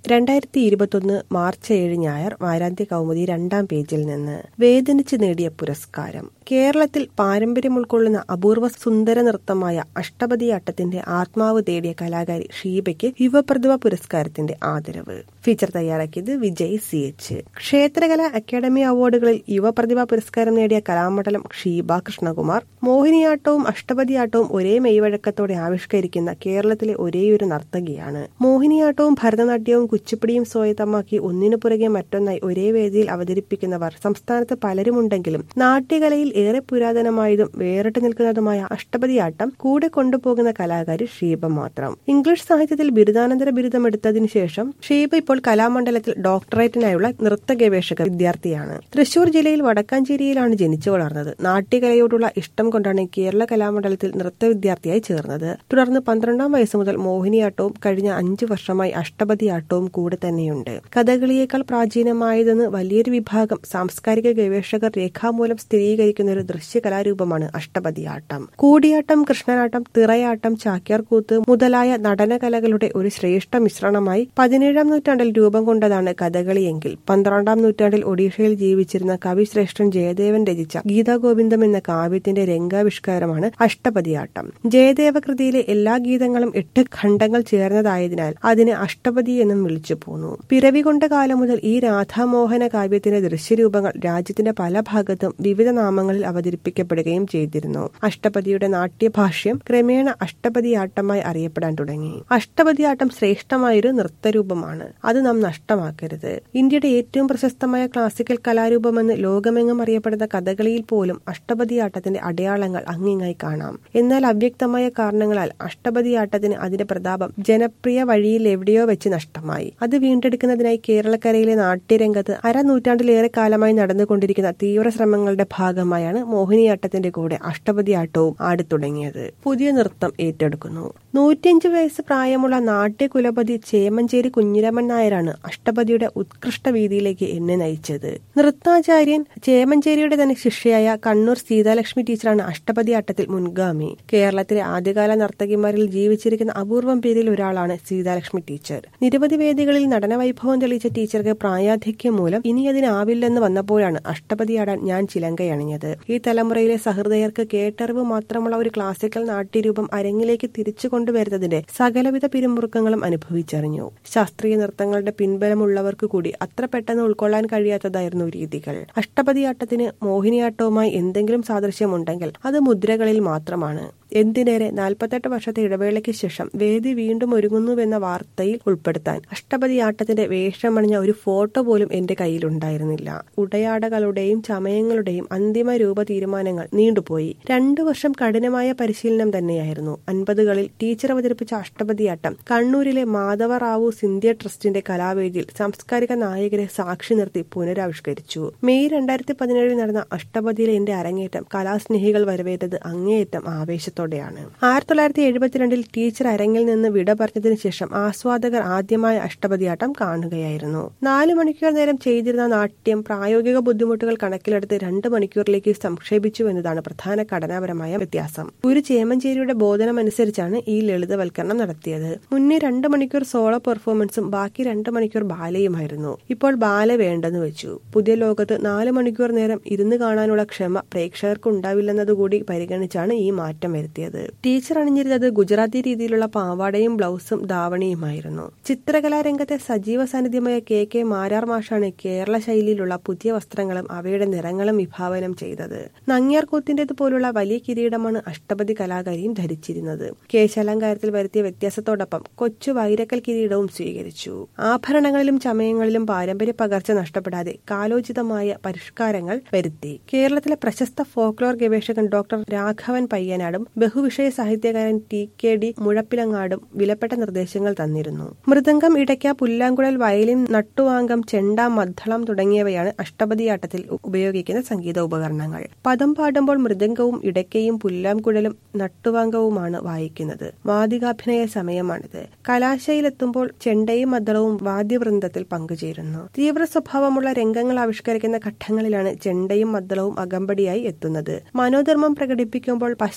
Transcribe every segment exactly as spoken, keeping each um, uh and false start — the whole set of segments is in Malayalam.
രണ്ടായിരത്തി ഇരുപത്തൊന്ന് മാർച്ച് ഏഴ് ഞായർ വാരാന്ത്യ കൗമുദി രണ്ടാം പേജിൽ നിന്ന് വേദനിച്ച് നേടിയ പുരസ്കാരം. കേരളത്തിൽ പാരമ്പര്യം ഉൾക്കൊള്ളുന്ന അപൂർവ സുന്ദര നൃത്തമായ അഷ്ടപതിയാട്ടത്തിന്റെ ആത്മാവ് തേടിയ കലാകാരി ഷീബയ്ക്ക് യുവപ്രതിഭ പുരസ്കാരത്തിന്റെ ആദരവ്. ഫീച്ചർ തയ്യാറാക്കിയത് വിജയ് സി എച്ച്. ക്ഷേത്രകല അക്കാദമി അവാർഡുകളിൽ യുവപ്രതിഭ പുരസ്കാരം നേടിയ കലാമണ്ഡലം ഷീബ കൃഷ്ണകുമാർ മോഹിനിയാട്ടവും അഷ്ടപതിയാട്ടവും ഒരേ മെയ്വഴക്കത്തോടെ ആവിഷ്കരിക്കുന്ന കേരളത്തിലെ ഒരേയൊരു നർത്തകിയാണ്. മോഹിനിയാട്ടവും ഭരതനാട്യവും കുച്ചിപ്പിടിയും സ്വായത്തമാക്കി ഒന്നിനു പുറകെ മറ്റൊന്നായി ഒരേ വേദിയിൽ അവതരിപ്പിക്കുന്നവർ സംസ്ഥാനത്ത് പലരുമുണ്ടെങ്കിലും നാട്യകലയിൽ ഏറെ പുരാതനമായതും വേറിട്ട് നിൽക്കുന്നതുമായ അഷ്ടപതിയാട്ടം കൂടെ കൊണ്ടുപോകുന്ന കലാകാരി ഷീബ മാത്രം. ഇംഗ്ലീഷ് സാഹിത്യത്തിൽ ബിരുദാനന്തര ബിരുദം എടുത്തതിനു ശേഷം ഷീബ ഇപ്പോൾ കലാമണ്ഡലത്തിൽ ഡോക്ടറേറ്റിനായുള്ള നൃത്ത ഗവേഷക വിദ്യാർത്ഥിയാണ്. തൃശൂർ ജില്ലയിൽ വടക്കാഞ്ചേരിയിലാണ് ജനിച്ചു വളർന്നത്. നാട്യകലയോടുള്ള ഇഷ്ടം കൊണ്ടാണ് കേരള കലാമണ്ഡലത്തിൽ നൃത്ത വിദ്യാർത്ഥിയായി ചേർന്നത്. തുടർന്ന് പന്ത്രണ്ടാം വയസ്സ് മുതൽ മോഹിനിയാട്ടവും കഴിഞ്ഞ അഞ്ചു വർഷമായി അഷ്ടപതിയാട്ടവും കൂടെ തന്നെയുണ്ട്. കഥകളിയേക്കാൾ പ്രാചീനമായതെന്ന് വലിയൊരു വിഭാഗം സാംസ്കാരിക ഗവേഷകർ രേഖാമൂലം സ്ഥിരീകരിക്കുന്ന ഒരു ദൃശ്യ കലാരൂപമാണ് അഷ്ടപതിയാട്ടം. കൂടിയാട്ടം, കൃഷ്ണനാട്ടം, തിറയാട്ടം, ചാക്യാർകൂത്ത് മുതലായ നടനകലകളുടെ ഒരു ശ്രേഷ്ഠ മിശ്രണമായി പതിനേഴാം നൂറ്റാണ്ടിൽ രൂപം കൊണ്ടതാണ് കഥകളിയെങ്കിൽ പന്ത്രണ്ടാം നൂറ്റാണ്ടിൽ ഒഡീഷയിൽ ജീവിച്ചിരുന്ന കവിശ്രേഷ്ഠൻ ജയദേവൻ രചിച്ച ഗീതാഗോവിന്ദം എന്ന കാവ്യത്തിന്റെ രംഗാവിഷ്കാരമാണ് അഷ്ടപതിയാട്ടം. ജയദേവ കൃതിയിലെ എല്ലാ ഗീതങ്ങളും എട്ട് ഖണ്ഡങ്ങൾ ചേർന്നതായതിനാൽ അതിനെ അഷ്ടപതി എന്നും വിളിച്ചു പോന്നു. പിറവി കൊണ്ട കാലം മുതൽ ഈ രാധാമോഹന കാവ്യത്തിന്റെ ദൃശ്യരൂപങ്ങൾ രാജ്യത്തിന്റെ പല ഭാഗത്തും വിവിധ നാമങ്ങളിൽ അവതരിപ്പിക്കപ്പെടുകയും ചെയ്തിരുന്നു. അഷ്ടപതിയുടെ നാട്യഭാഷ്യം ക്രമേണ അഷ്ടപതിയാട്ടമായി അറിയപ്പെടാൻ തുടങ്ങി. അഷ്ടപതിയാട്ടം ശ്രേഷ്ഠമായൊരു നൃത്തരൂപമാണ്. അത് നാം നഷ്ടമാക്കരുത്. ഇന്ത്യയുടെ ഏറ്റവും പ്രശസ്തമായ ക്ലാസിക്കൽ കലാരൂപമെന്ന് ലോകമെങ്ങും അറിയപ്പെടുന്ന കഥകളിയിൽ പോലും അഷ്ടപതിയാട്ടത്തിന്റെ അടയാളങ്ങൾ അങ്ങിങ്ങായി കാണാം. എന്നാൽ അവ്യക്തമായ കാരണങ്ങളാൽ അഷ്ടപതിയാട്ടത്തിന് അതിന്റെ പ്രതാപം ജനപ്രിയ വഴിയിൽ എവിടെയോ വെച്ച് നഷ്ടമായി. അത് വീണ്ടെടുക്കുന്നതിനായി കേരളക്കരയിലെ നാട്യരംഗത്ത് അരനൂറ്റാണ്ടിലേറെ കാലമായി നടന്നുകൊണ്ടിരിക്കുന്ന തീവ്ര ശ്രമങ്ങളുടെ ഭാഗമായാണ് മോഹിനിയാട്ടത്തിന്റെ കൂടെ അഷ്ടപതിയാട്ടവും ആടിത്തുടങ്ങിയത്. പുതിയ നൃത്തം ഏറ്റെടുക്കുന്നു. നൂറ്റിയഞ്ച് വയസ്സ് പ്രായമുള്ള നാട്യകുലപതി ചേമഞ്ചേരി കുഞ്ഞിരാമൻ നായരാണ് അഷ്ടപതിയുടെ ഉത്കൃഷ്ട വീതിയിലേക്ക് എന്നെ നയിച്ചത്. നൃത്താചാര്യൻ ചേമഞ്ചേരിയുടെ തന്നെ ശിഷ്യയായ കണ്ണൂർ സീതാലക്ഷ്മി ടീച്ചറാണ് അഷ്ടപതിയാട്ടത്തിൽ മുൻഗാമി. കേരളത്തിലെ ആദ്യകാല നർത്തകിമാരിൽ ജീവിച്ചിരിക്കുന്ന അപൂർവം പേരിൽ ഒരാളാണ് സീതാലക്ഷ്മി ടീച്ചർ. നിരവധി വേദികളിൽ നടനവൈഭവം തെളിയിച്ച ടീച്ചർക്ക് പ്രായാധിക്യം മൂലം ഇനി അതിനാവില്ലെന്ന് വന്നപ്പോഴാണ് അഷ്ടപതിയാടാൻ ഞാൻ ചിലങ്കയണിഞ്ഞത്. ഈ തലമുറയിലെ സഹൃദയർക്ക് കേട്ടറിവ് മാത്രമുള്ള ഒരു ക്ലാസിക്കൽ നാട്യരൂപം അരങ്ങിലേക്ക് തിരിച്ചു കൊണ്ടുവരുന്നതിന്റെ സകലവിധ പിരിമുറുക്കങ്ങളും അനുഭവിച്ചറിഞ്ഞു. ശാസ്ത്രീയ നൃത്തങ്ങളുടെ പിൻബലമുള്ളവർക്ക് കൂടി അത്ര പെട്ടെന്ന് ഉൾക്കൊള്ളാൻ കഴിയാത്തതായിരുന്നു രീതികൾ. അഷ്ടപതിയാട്ടത്തിന് മോഹിനിയാട്ടവുമായി എന്തെങ്കിലും സാദൃശ്യമുണ്ടെങ്കിൽ അത് മുദ്രകളിൽ മാത്രമാണ്. എന്തിനേറെ നാൽപ്പത്തെട്ട് വർഷത്തെ ഇടവേളയ്ക്ക് ശേഷം വേദി വീണ്ടും ഒരുങ്ങുന്നുവെന്ന വാർത്തയിൽ ഉൾപ്പെടുത്താൻ അഷ്ടപതിയാട്ടത്തിന്റെ വേഷമണിഞ്ഞ ഒരു ഫോട്ടോ പോലും എന്റെ കയ്യിലുണ്ടായിരുന്നില്ല. ഉടയാടകളുടെയും ചമയങ്ങളുടെയും അന്തിമ രൂപ തീരുമാനങ്ങൾ നീണ്ടുപോയി. രണ്ടു വർഷം കഠിനമായ പരിശീലനം തന്നെയായിരുന്നു. അൻപതുകളിൽ ടീച്ചർ അവതരിപ്പിച്ച അഷ്ടപതിയാട്ടം കണ്ണൂരിലെ മാധവറാവു സിന്ധ്യ ട്രസ്റ്റിന്റെ കലാവേദിയിൽ സാംസ്കാരിക നായകരെ സാക്ഷി നിർത്തി പുനരാവിഷ്കരിച്ചു. മെയ് രണ്ടായിരത്തി പതിനേഴിൽ നടന്ന അഷ്ടപതിയിലെ എന്റെ അരങ്ങേറ്റം കലാസ്നേഹികൾ വരവേറ്റത് അങ്ങേയറ്റം ആവേശത്തോടെ ാണ്. ആയിരത്തി തൊള്ളായിരത്തി എഴുപത്തിരണ്ടിൽ ടീച്ചർ അരങ്ങിൽ നിന്ന് വിട പറഞ്ഞതിനു ശേഷം ആസ്വാദകർ ആദ്യമായ അഷ്ടപതിയാട്ടം കാണുകയായിരുന്നു. നാല് മണിക്കൂർ നേരം ചെയ്തിരുന്ന നാട്യം പ്രായോഗിക ബുദ്ധിമുട്ടുകൾ കണക്കിലെടുത്ത് രണ്ട് മണിക്കൂറിലേക്ക് സംക്ഷേപിച്ചു എന്നതാണ് പ്രധാന ഘടനാപരമായ വ്യത്യാസം. ഒരു ചേമഞ്ചേരിയുടെ ബോധനമനുസരിച്ചാണ് ഈ ലളിതവൽക്കരണം നടത്തിയത്. മുന്നേ രണ്ട് മണിക്കൂർ സോളോ പെർഫോമൻസും ബാക്കി രണ്ട് മണിക്കൂർ ബാലയുമായിരുന്നു. ഇപ്പോൾ ബാല വേണ്ടെന്ന് വെച്ചു. പുതിയ ലോകത്ത് നാല് മണിക്കൂർ നേരം ഇരുന്ന് കാണാനുള്ള ക്ഷമ പ്രേക്ഷകർക്ക് ഉണ്ടാവില്ലെന്നതുകൂടി പരിഗണിച്ചാണ് ഈ മാറ്റം വരുത്തിയത്. ടീച്ചർ അണിഞ്ഞിരുന്നത് ഗുജറാത്തി രീതിയിലുള്ള പാവാടയും ബ്ലൗസും ധാവണിയുമായിരുന്നു. ചിത്രകലാരംഗത്തെ സജീവ സാന്നിധ്യമായ കെ കെ മാരാർ മാഷാണ് കേരള ശൈലിയിലുള്ള പുതിയ വസ്ത്രങ്ങളും അവയുടെ നിറങ്ങളും വിഭാവനം ചെയ്തത്. നങ്ങ്യാർകൂത്തിന്റേതുപോലുള്ള വലിയ കിരീടമാണ് അഷ്ടപതി കലാകാരിയും ധരിച്ചിരുന്നത്. കേശാലങ്കാരത്തിൽ വരുത്തിയ വ്യത്യാസത്തോടൊപ്പം കൊച്ചു വൈരക്കൽ കിരീടവും സ്വീകരിച്ചു. ആഭരണങ്ങളിലും ചമയങ്ങളിലും പാരമ്പര്യ പകർച്ച നഷ്ടപ്പെടാതെ കാലോചിതമായ പരിഷ്കാരങ്ങൾ വരുത്തി. കേരളത്തിലെ പ്രശസ്ത ഫോക്ലോർ ഗവേഷകൻ ഡോക്ടർ രാഘവൻ പയ്യനാടും ബഹുവിഷയ സാഹിത്യകാരൻ ടി കെ ഡി മുഴപ്പിലങ്ങാടും വിലപ്പെട്ട നിർദ്ദേശങ്ങൾ തന്നിരുന്നു. മൃദംഗം, ഇടയ്ക്ക, പുല്ലാങ്കുഴൽ, വയലിൻ, നട്ടുവാങ്കം, ചെണ്ട, മദ്ദളം തുടങ്ങിയവയാണ് അഷ്ടപതിയാട്ടത്തിൽ ഉപയോഗിക്കുന്ന സംഗീത ഉപകരണങ്ങൾ. പദം പാടുമ്പോൾ മൃദംഗവും ഇടയ്ക്കയും പുല്ലാങ്കുഴലും നട്ടുവാങ്കവുമാണ് വായിക്കുന്നത്. വാദികാഭിനയ സമയമാണിത്. കലാശയിലെത്തുമ്പോൾ ചെണ്ടയും മദ്ദളവും വാദ്യവൃന്ദത്തിൽ പങ്കുചേരുന്നു. തീവ്ര സ്വഭാവമുള്ള രംഗങ്ങൾ ആവിഷ്കരിക്കുന്ന ഘട്ടങ്ങളിലാണ് ചെണ്ടയും മദ്ദളവും അകമ്പടിയായി എത്തുന്നത്. മനോധർമ്മം പ്രകടിപ്പിക്കുമ്പോൾ പശ്ചാത്തല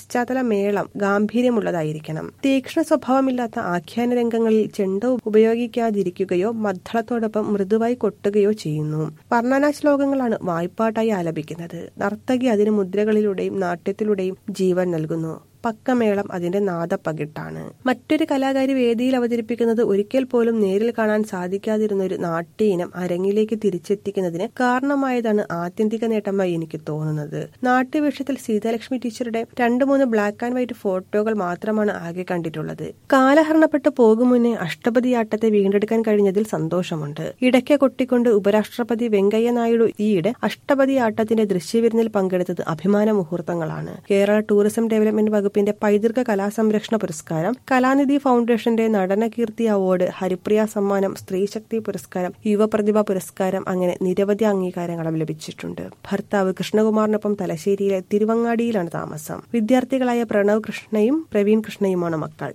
മേളം ഗാംഭീര്യമുള്ളതായിരിക്കണം. തീക്ഷ്ണ സ്വഭാവമില്ലാത്ത ആഖ്യാന രംഗങ്ങളിൽ ചെണ്ട ഉപയോഗിക്കാതിരിക്കുകയോ മദ്ദളത്തോടൊപ്പം മൃദുവായി കൊട്ടുകയോ ചെയ്യുന്നു. വർണ്ണനാ ശ്ലോകങ്ങളാണ് വായ്പാട്ടായി ആലപിക്കുന്നത്. നർത്തകി അതിന് മുദ്രകളിലൂടെയും നാട്യത്തിലൂടെയും ജീവൻ നൽകുന്നു. പക്കമേളം അതിന്റെ നാദപ്പകിട്ടാണ്. മറ്റൊരു കലാകാരി വേദിയിൽ അവതരിപ്പിക്കുന്നത് ഒരിക്കൽ പോലും നേരിൽ കാണാൻ സാധിക്കാതിരുന്ന ഒരു നാട്യ ഇനം അരങ്ങിലേക്ക് തിരിച്ചെത്തിക്കുന്നതിന് കാരണമായതാണ് ആത്യന്തിക നേട്ടമായി എനിക്ക് തോന്നുന്നത്. നാട്യവേഷത്തിൽ സീതാലക്ഷ്മി ടീച്ചറുടെ രണ്ടു മൂന്ന് ബ്ലാക്ക് ആൻഡ് വൈറ്റ് ഫോട്ടോകൾ മാത്രമാണ് ആകെ കണ്ടിട്ടുള്ളത്. കാലഹരണപ്പെട്ട് പോകും മുന്നേ അഷ്ടപതിയാട്ടത്തെ വീണ്ടെടുക്കാൻ കഴിഞ്ഞതിൽ സന്തോഷമുണ്ട്. ഇടയ്ക്ക് കൊട്ടിക്കൊണ്ട് ഉപരാഷ്ട്രപതി വെങ്കയ്യ നായിഡു ഈയിടെ അഷ്ടപതിയാട്ടത്തിന്റെ ദൃശ്യവിരുന്നിൽ പങ്കെടുത്തത് അഭിമാന മുഹൂർത്തങ്ങളാണ്. കേരള ടൂറിസം ഡെവലപ്മെന്റ് വകുപ്പ് ിന്റെ പൈതൃക കലാസംരക്ഷണ പുരസ്കാരം, കലാനിധി ഫൗണ്ടേഷന്റെ നടനകീർത്തി അവാർഡ്, ഹരിപ്രിയ സമ്മാനം, സ്ത്രീശക്തി പുരസ്കാരം, യുവപ്രതിഭ പുരസ്കാരം അങ്ങനെ നിരവധി അംഗീകാരങ്ങളും ലഭിച്ചിട്ടുണ്ട്. ഭർത്താവ് കൃഷ്ണകുമാറിനൊപ്പം തലശ്ശേരിയിലെ തിരുവങ്ങാടിയിലാണ് താമസം. വിദ്യാർത്ഥികളായ പ്രണവ് കൃഷ്ണയും പ്രവീൺ കൃഷ്ണയുമാണ് മക്കൾ.